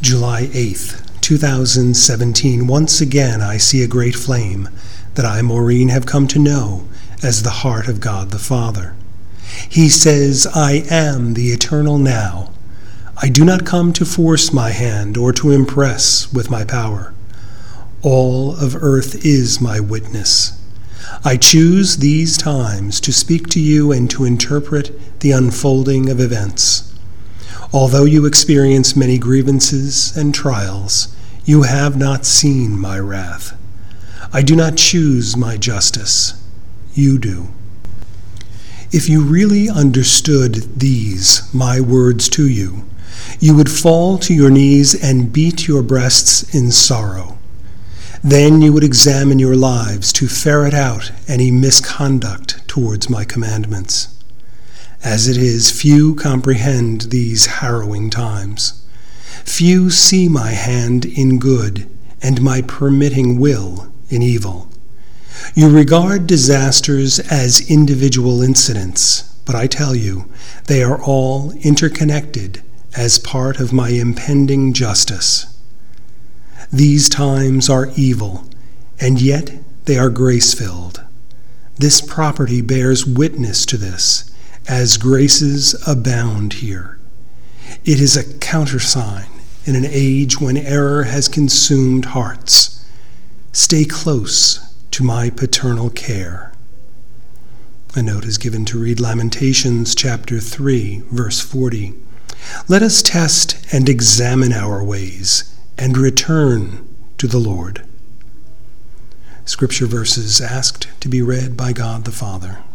July 8th, 2017. Once again I see a great flame that I, Maureen, have come to know as the heart of God the Father. He says, I am the eternal now. I do not come to force my hand or to impress with my power. All of earth is my witness. I choose these times to speak to you and to interpret the unfolding of events. Although you experience many grievances and trials, you have not seen my wrath. I do not choose my justice. You do. If you really understood these, my words to you, you would fall to your knees and beat your breasts in sorrow. Then you would examine your lives to ferret out any misconduct towards my commandments. As it is, few comprehend these harrowing times. Few see my hand in good and my permitting will in evil. You regard disasters as individual incidents, but I tell you, they are all interconnected as part of my impending justice. These times are evil, and yet they are grace-filled. This property bears witness to this, as graces abound here. It is a countersign in an age when error has consumed hearts. Stay close to my paternal care. A note is given to read Lamentations chapter 3, verse 40. Let us test and examine our ways and return to the Lord. Scripture verses asked to be read by God the Father.